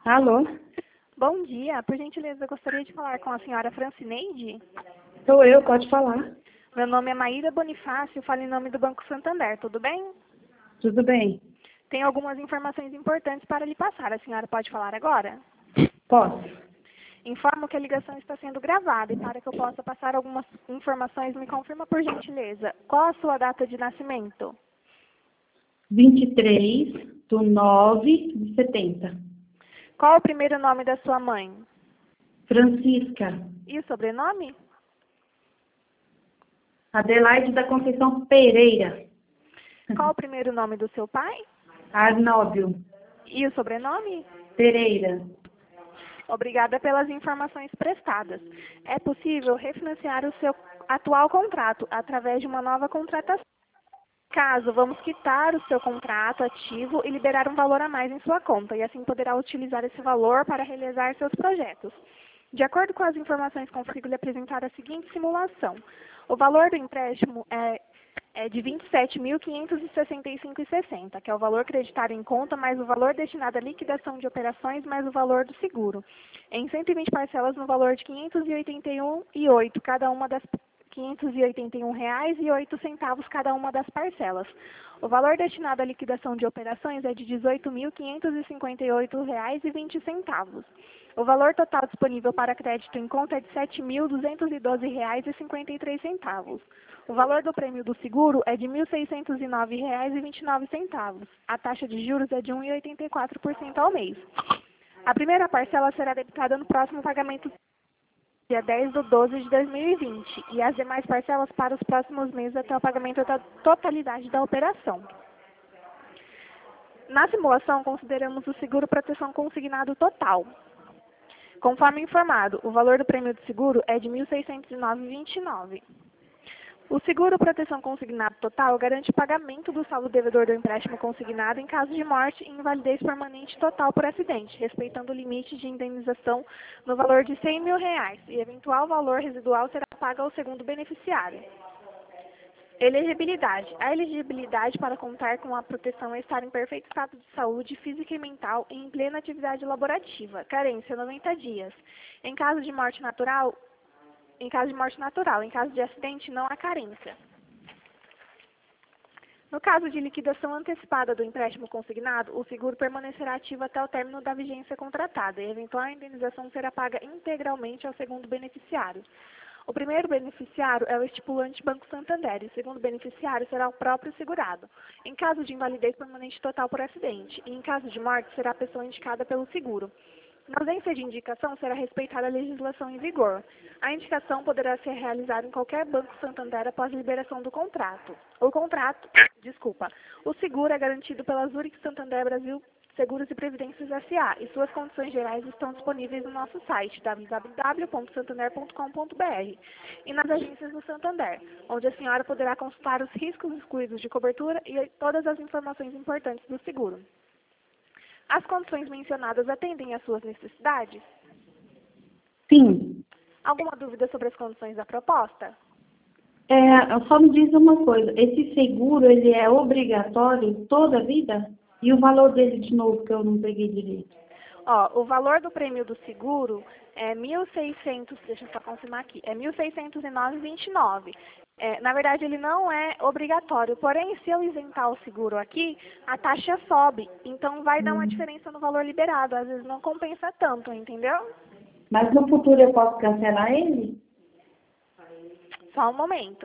Alô? Bom dia, por gentileza, eu gostaria de falar com a senhora Francineide. Sou eu, pode falar. Meu nome é Maíra Bonifácio, falo em nome do Banco Santander, tudo bem? Tudo bem? Tenho algumas informações importantes para lhe passar, a senhora pode falar agora? Posso? Informo que a ligação está sendo gravada e para que eu possa passar algumas informações, me confirma por gentileza, qual a sua data de nascimento? 23/9/70. Qual o primeiro nome da sua mãe? Francisca. E o sobrenome? Adelaide da Conceição Pereira. Qual o primeiro nome do seu pai? Arnóbio E o sobrenome? Pereira. Obrigada pelas informações prestadas. É possível refinanciar o seu atual contrato através de uma nova contratação. Caso, vamos quitar o seu contrato ativo e liberar um valor a mais em sua conta, e assim poderá utilizar esse valor para realizar seus projetos. De acordo com as informações, consigo lhe apresentar a seguinte simulação. O valor do empréstimo é de R$ 27.565,60, que é o valor creditado em conta, mais o valor destinado à liquidação de operações, mais o valor do seguro, em 120 parcelas no valor de R$ 581,08, cada uma das R$ 581,08 cada uma das parcelas. O valor destinado à liquidação de operações é de R$ 18.558,20. O valor total disponível para crédito em conta é de R$ 7.212,53. O valor do prêmio do seguro é de R$ 1.609,29. A taxa de juros é de 1,84% ao mês. A primeira parcela será debitada no próximo pagamento dia 10/12/2020 e as demais parcelas para os próximos meses até o pagamento da totalidade da operação. Na simulação, consideramos o seguro proteção consignado total. Conforme informado, o valor do prêmio do seguro é de R$ 1.609,29. O seguro proteção consignado total garante o pagamento do saldo devedor do empréstimo consignado em caso de morte e invalidez permanente total por acidente, respeitando o limite de indenização no valor de R$ 100.000 e eventual valor residual será pago ao segundo beneficiário. Elegibilidade. A elegibilidade para contar com a proteção é estar em perfeito estado de saúde física e mental e em plena atividade laborativa. Carência, 90 dias. Em caso de morte natural, em caso de acidente, não há carência. No caso de liquidação antecipada do empréstimo consignado, o seguro permanecerá ativo até o término da vigência contratada e a eventual indenização será paga integralmente ao segundo beneficiário. O primeiro beneficiário é o estipulante Banco Santander e o segundo beneficiário será o próprio segurado. Em caso de invalidez permanente total por acidente e em caso de morte, será a pessoa indicada pelo seguro. Na ausência de indicação, será respeitada a legislação em vigor. A indicação poderá ser realizada em qualquer Banco Santander após a liberação do contrato. O seguro é garantido pela Zurich Santander Brasil Seguros e Previdências S.A. e suas condições gerais estão disponíveis no nosso site www.santander.com.br e nas agências do Santander, onde a senhora poderá consultar os riscos excluídos de cobertura e todas as informações importantes do seguro. As condições mencionadas atendem às suas necessidades? Sim. Alguma dúvida sobre as condições da proposta? Só me diz uma coisa, esse seguro, ele é obrigatório toda a vida? E o valor dele de novo, que eu não peguei direito? O valor do prêmio do seguro é 1.600, deixa eu só confirmar aqui, é 1.609,29. Na verdade, ele não é obrigatório, porém, se eu isentar o seguro aqui, a taxa sobe, então vai dar uma diferença no valor liberado, às vezes não compensa tanto, entendeu? Mas no futuro eu posso cancelar ele? Só um momento.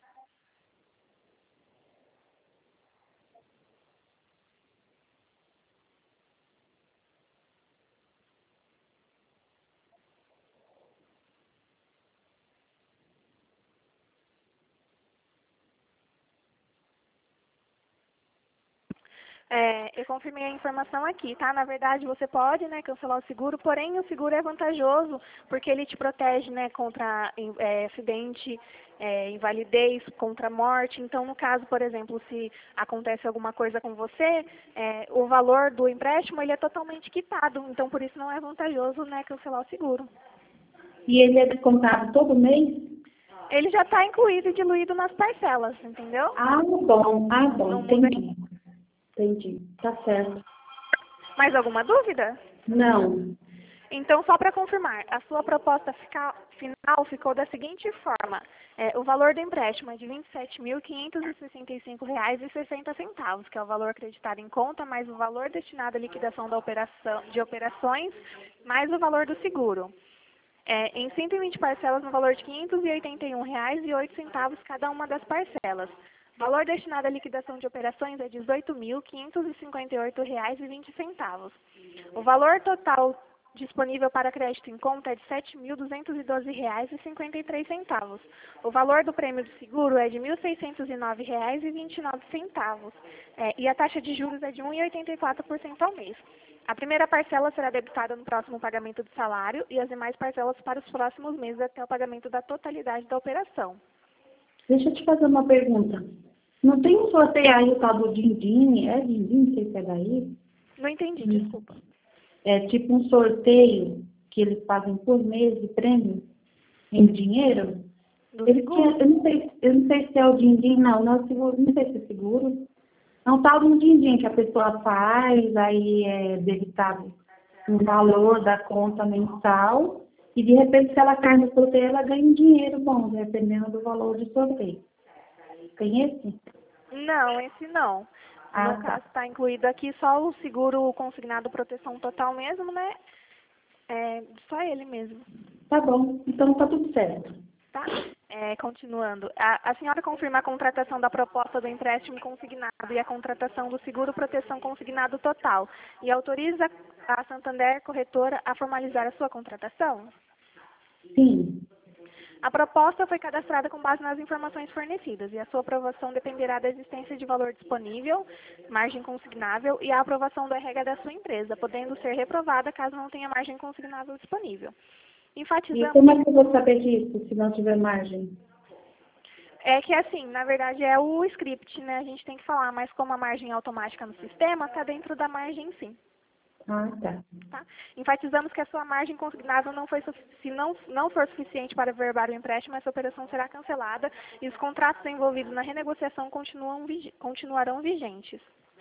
Eu confirmei a informação aqui, tá? Na verdade, você pode, né, cancelar o seguro, porém o seguro é vantajoso porque ele te protege, né, contra acidente, invalidez, contra morte. Então, no caso, por exemplo, se acontece alguma coisa com você, o valor do empréstimo ele é totalmente quitado. Então, por isso não é vantajoso, né, cancelar o seguro. E ele é descontado todo mês? Ele já está incluído e diluído nas parcelas, entendeu? Bom, Não muda. entendi. Entendi, tá certo. Mais alguma dúvida? Não. Então, só para confirmar, a sua proposta final ficou da seguinte forma. O valor do empréstimo é de R$ 27.565,60, que é o valor acreditado em conta, mais o valor destinado à liquidação de operações, mais o valor do seguro. Em 120 parcelas no valor de R$ 581,08 cada uma das parcelas. O valor destinado à liquidação de operações é de R$ 18.558,20. O valor total disponível para crédito em conta é de R$ 7.212,53. O valor do prêmio de seguro é de R$ 1.609,29. E a taxa de juros é de 1,84% ao mês. A primeira parcela será debitada no próximo pagamento do salário e as demais parcelas para os próximos meses até o pagamento da totalidade da operação. Deixa eu te fazer uma pergunta. Não tem um sorteio aí, o tal do Din-Din? É Din-Din, não sei se é daí? Não entendi, desculpa. É tipo um sorteio que eles fazem por mês de prêmio em dinheiro. Eu não sei se é o Din-Din, não é o seguro, não sei se é seguro. É um tal de um din-din que a pessoa faz, aí é debitado um valor da conta mensal, e de repente, se ela cai no sorteio, ela ganha um dinheiro bom, dependendo do valor do sorteio. Tem esse? Não, esse não. No caso, está incluído aqui só o seguro consignado proteção total mesmo, né? Só ele mesmo. Tá bom, então tá tudo certo. Tá? Continuando. A senhora confirma a contratação da proposta do empréstimo consignado e a contratação do seguro proteção consignado total e autoriza a Santander Corretora a formalizar a sua contratação? Sim. A proposta foi cadastrada com base nas informações fornecidas e a sua aprovação dependerá da existência de valor disponível, margem consignável e a aprovação do RH da sua empresa, podendo ser reprovada caso não tenha margem consignável disponível. E como é que eu vou saber disso, se não tiver margem? É que assim, na verdade é o script, né? A gente tem que falar, mas como a margem é automática no sistema, está dentro da margem sim. Ah, tá. Tá? Enfatizamos que a sua margem consignável não for suficiente para verbar o empréstimo, essa operação será cancelada e os contratos envolvidos na renegociação continuarão vigentes.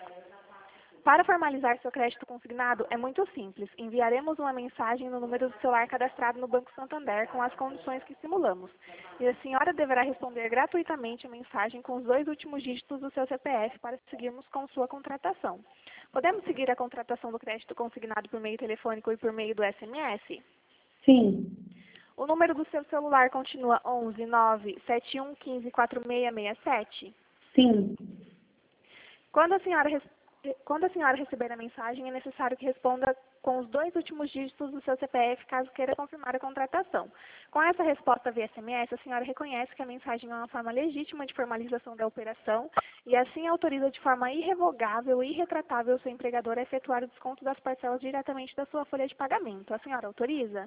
Para formalizar seu crédito consignado, é muito simples. Enviaremos uma mensagem no número do celular cadastrado no Banco Santander com as condições que simulamos. E a senhora deverá responder gratuitamente a mensagem com os 2 últimos dígitos do seu CPF para seguirmos com sua contratação. Podemos seguir a contratação do crédito consignado por meio telefônico e por meio do SMS? Sim. O número do seu celular continua 11 971 15 4667? Sim. Quando a senhora receber a mensagem, é necessário que responda com os 2 últimos dígitos do seu CPF, caso queira confirmar a contratação. Com essa resposta via SMS, a senhora reconhece que a mensagem é uma forma legítima de formalização da operação e assim autoriza de forma irrevogável e irretratável o seu empregador a efetuar o desconto das parcelas diretamente da sua folha de pagamento. A senhora autoriza?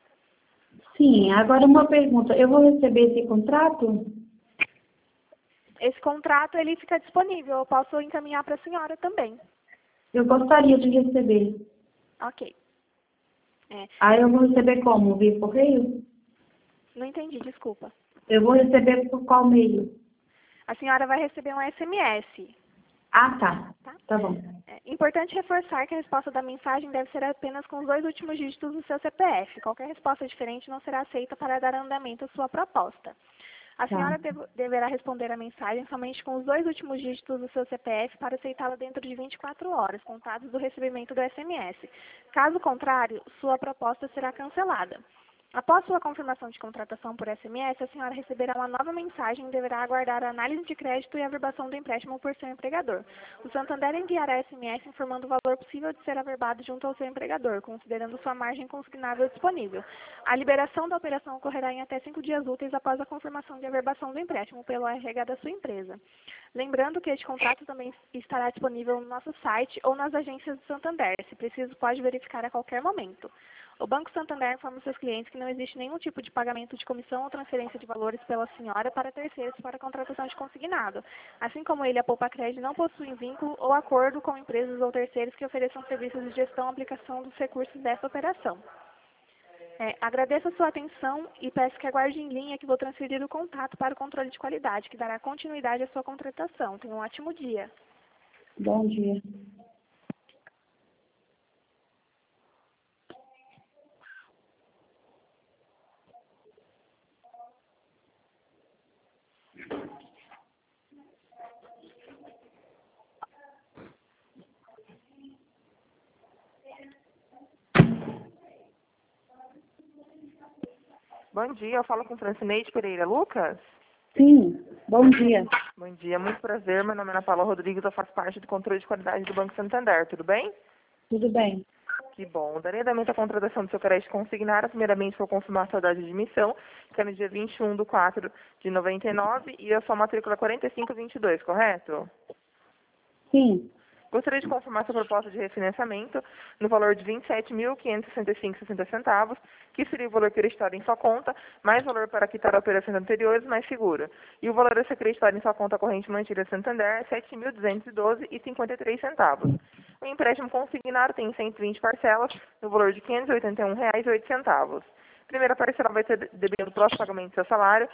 Sim. Agora uma pergunta. Eu vou receber esse contrato? Esse contrato, ele fica disponível. Eu posso encaminhar para a senhora também. Eu gostaria de receber. Ok. Aí eu vou receber como? Via correio? Não entendi, desculpa. Eu vou receber por qual meio? A senhora vai receber um SMS. Ah, tá. Tá bom. É importante reforçar que a resposta da mensagem deve ser apenas com os 2 últimos dígitos do seu CPF. Qualquer resposta diferente não será aceita para dar andamento à sua proposta. A senhora deverá responder a mensagem somente com os 2 últimos dígitos do seu CPF para aceitá-la dentro de 24 horas, contados do recebimento do SMS. Caso contrário, sua proposta será cancelada. Após sua confirmação de contratação por SMS, a senhora receberá uma nova mensagem e deverá aguardar a análise de crédito e a averbação do empréstimo por seu empregador. O Santander enviará SMS informando o valor possível de ser averbado junto ao seu empregador, considerando sua margem consignável disponível. A liberação da operação ocorrerá em até 5 dias úteis após a confirmação de averbação do empréstimo pelo RH da sua empresa. Lembrando que este contrato também estará disponível no nosso site ou nas agências do Santander. Se preciso, pode verificar a qualquer momento. O Banco Santander informa seus clientes que não existe nenhum tipo de pagamento de comissão ou transferência de valores pela senhora para terceiros para a contratação de consignado. Assim como ele, a Poupa Crédito não possui vínculo ou acordo com empresas ou terceiros que ofereçam serviços de gestão e aplicação dos recursos dessa operação. Agradeço a sua atenção e peço que aguarde em linha que vou transferir o contato para o controle de qualidade, que dará continuidade à sua contratação. Tenha um ótimo dia. Bom dia. Bom dia, eu falo com Francineide Pereira Lucas. Sim, bom dia. Bom dia, muito prazer. Meu nome é Ana Paula Rodrigues, eu faço parte do controle de qualidade do Banco Santander, tudo bem? Tudo bem. Que bom. Darei andamento à contratação do seu crédito consignado, primeiramente por confirmar a sua data de emissão, que é no dia 21/4 de 99, e a sua matrícula 4522, correto? Sim, Gostaria de confirmar sua proposta de refinanciamento no valor de R$ 27.565,60, que seria o valor creditado em sua conta, mais valor para quitar operações anteriores, mais seguro. E o valor a ser creditado em sua conta corrente mantida Santander é R$ 7.212,53. O empréstimo consignado tem 120 parcelas, no valor de R$ 581,08. Primeira parcela vai ser debitado do próximo pagamento do seu salário,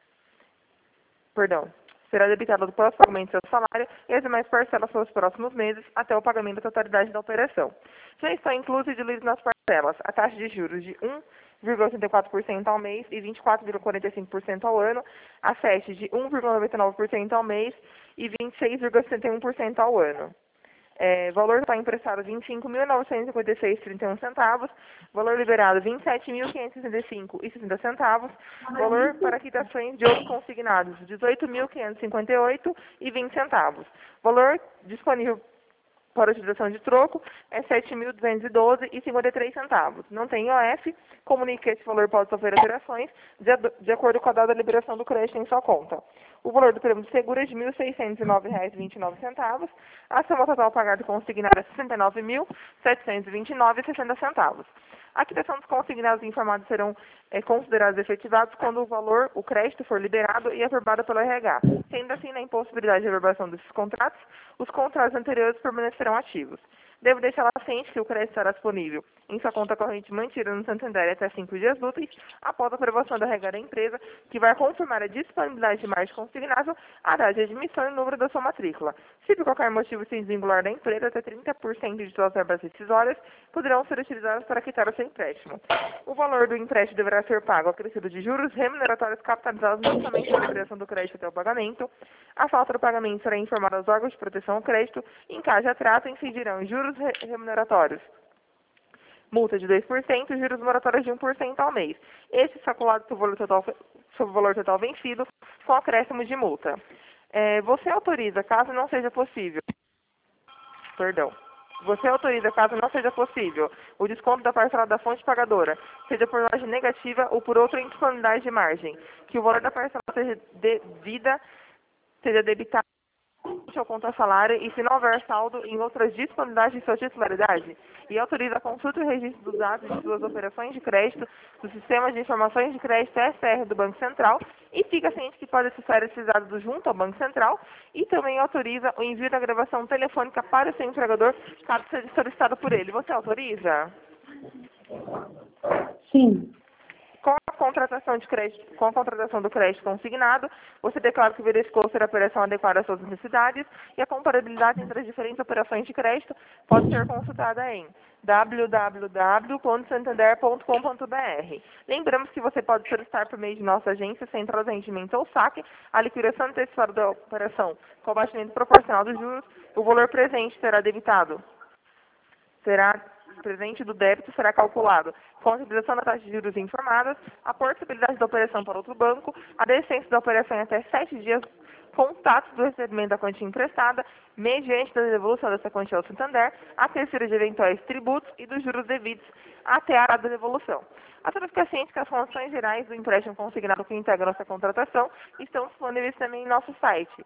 será debitada do próximo pagamento do seu salário e as demais parcelas pelos próximos meses até o pagamento da totalidade da operação. Já estão inclusas e diluídas nas parcelas a taxa de juros de 1,84% ao mês e 24,45% ao ano, a FET de 1,99% ao mês e 26,71% ao ano. Valor total emprestado R$ 25.956,31, valor liberado R$ 27.565,60, valor para quitações de outros consignados R$ 18.558,20, valor disponível para utilização de troco é R$ 7.212,53. Não tem IOF, comunique que esse valor pode sofrer alterações de acordo com a data da liberação do crédito em sua conta. O valor do prêmio de seguro é de R$ 1.609,29. A soma total pagada e consignada é R$ 69.729,60. A quitação dos consignados informados serão considerados efetivados quando o crédito for liberado e aprovado pelo RH. Sendo assim, na impossibilidade de averbação desses contratos, os contratos anteriores permanecerão ativos. Devo deixar ciente que o crédito estará disponível em sua conta corrente mantida no Santander até 5 dias úteis, após a aprovação da RH da empresa, que vai confirmar a disponibilidade de margem consignável, a data de admissão e o número da sua matrícula. Se por qualquer motivo se desvincular da empresa, até 30% de suas verbas decisórias poderão ser utilizadas para quitar o seu empréstimo. O valor do empréstimo deverá ser pago acrescido de juros remuneratórios capitalizados mensalmente na liberação do crédito até o pagamento. A falta do pagamento será informada aos órgãos de proteção ao crédito. Em caso de atraso, incidirão em juros remuneratórios, multa de 2% e juros moratórios de 1% ao mês. Este calculado sobre o valor total vencido, com acréscimo de multa. Você autoriza, caso não seja possível, o desconto da parcela da fonte pagadora, seja por margem negativa ou por outra indisponibilidade de margem, que o valor da parcela seja debitado ao conta salário e se não houver saldo em outras disponibilidades de sua titularidade, e autoriza a consulta e o registro dos dados de suas operações de crédito do Sistema de Informações de Crédito SR do Banco Central e fica ciente que pode acessar esses dados junto ao Banco Central e também autoriza o envio da gravação telefônica para o seu empregador, caso seja solicitado por ele. Você autoriza? sim, Com a contratação do crédito consignado, você declara que verificou ser a operação adequada às suas necessidades e a comparabilidade entre as diferentes operações de crédito pode ser consultada em www.santander.com.br. Lembramos que você pode solicitar por meio de nossa agência Central de Rendimento ou SAC a liquidação antecipada da operação com o abatimento proporcional dos juros. O valor presente do débito será calculado com a utilização da taxa de juros informadas, a portabilidade da operação para outro banco, a decência da operação em até 7 dias contatos do recebimento da quantia emprestada, mediante a devolução dessa quantia ao Santander, a terceira de eventuais tributos e dos juros devidos até a data da devolução. A todos fica ciente que as condições gerais do empréstimo consignado que integra nossa contratação estão disponíveis também em nosso site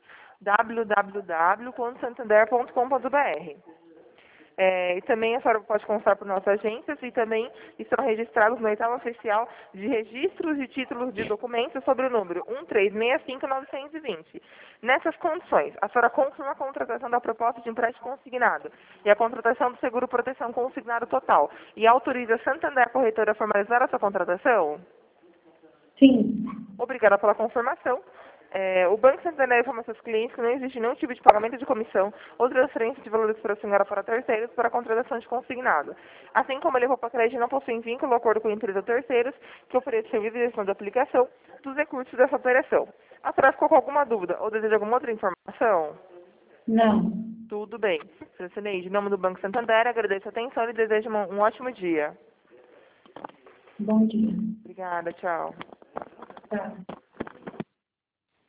www.santander.com.br. E também a senhora pode consultar por nossas agências e também estão registrados no oitavo oficial de registros de títulos de documentos sobre o número 1365920. Nessas condições, a senhora confirma a contratação da proposta de empréstimo consignado e a contratação do seguro proteção consignado total e autoriza a Santander Corretora a formalizar a sua contratação? sim. Obrigada pela confirmação. O Banco Santander informa seus clientes que não existe nenhum tipo de pagamento de comissão ou transferência de valores para a senhora para terceiros para a contratação de consignado. Assim como ele roupa crédito não possui vínculo ou acordo com a empresa ou terceiros que oferece serviço de gestão da aplicação dos recursos dessa operação. A senhora ficou com alguma dúvida ou deseja alguma outra informação? Não. Tudo bem. Francineide, em nome do Banco Santander, agradeço a atenção e desejo um ótimo dia. Bom dia. Obrigada, tchau. Tá.